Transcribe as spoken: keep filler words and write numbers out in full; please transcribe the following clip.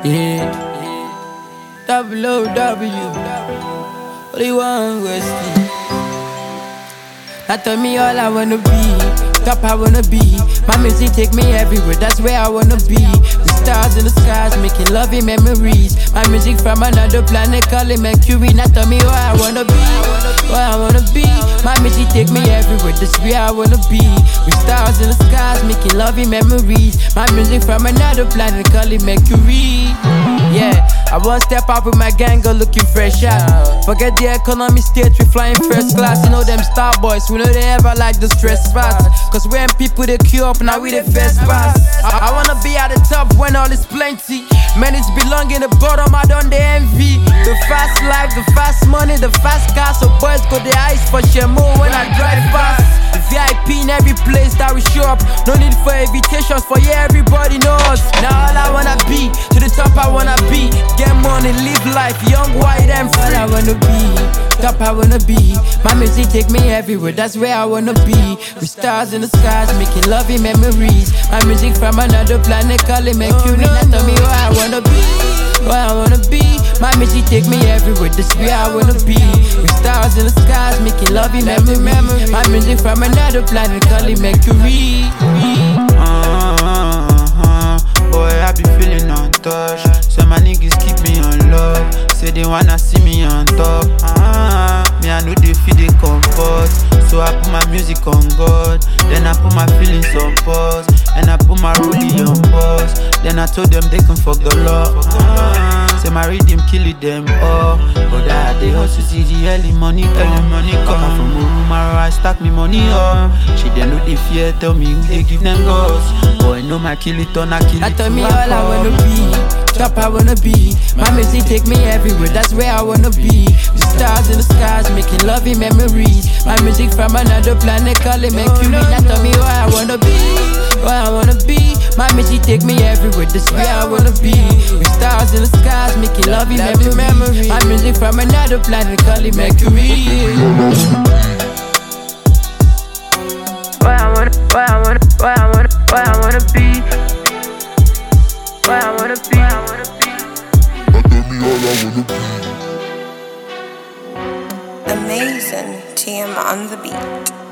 Yeah. W O W. Only one Westie. Now tell me all I wanna be. Top I wanna be. My music take me everywhere, that's where I wanna be. With stars in the skies, making lovely memories. My music from another planet, call it Mercury. Now tell me where I wanna be, where I wanna be. My music take me everywhere, that's where I wanna be. With stars in the skies, making lovely memories. My music from another planet, call it Mercury. Yeah, I won't step up with my gang, go looking fresh out. Forget the economy state, we flying first class. You know them star boys, we know they ever like the stress fast. Cause when people they queue up, now we the first pass. I, I wanna be at the top when all is plenty. Man, it's belong in the bottom, I don't the envy. The fast life, the fast money, the fast car. So boys go the ice for Shemo when I drive fast. The V I P in every place that we show up. No need for invitations, for yeah, everybody knows. Now all I wanna be, to the top I wanna be. Get money, live life, young, white and free. All I wanna be, top I wanna be. My music take me everywhere, that's where I wanna be. With stars in the skies, making lovely memories. My music from another planet, call it Mercury. Now tell me where I wanna be, where I wanna be. My music take me everywhere, that's where I wanna be. With stars in the skies, making lovely memories. My music from another planet, call it Mercury. Boy, I be feeling untouched. So my niggas keep me on love. Say they wanna see me on top. Ah, me I know they feel they comfort. So I put my music on God. Then I put my feelings on pause. And I put my rollie on pause. Then I told them they can fuck the law. Ah, say my rhythm kill it them all. But I they hustle see the early money come. Early money come from Urumaro, I stack me money up. She then know they fear, tell me who they give them goals. Boy, know my kill it on, I kill it. Now tell me all I wanna be, top I wanna be. My music take me everywhere, that's where I wanna be. The stars in the skies, making lovely memories. My music from another planet, call it Mercury. Now tell me where I wanna be, where I wanna be. My music take me everywhere, that's where I wanna be. With stars in the skies, making lovely memories. My music from another planet, call it Mercury. Where I wanna, where I wanna, where I wanna, where I wanna be. Where I wanna be, where I wanna be. Tell me all I wanna be. Amazing T M on the beat.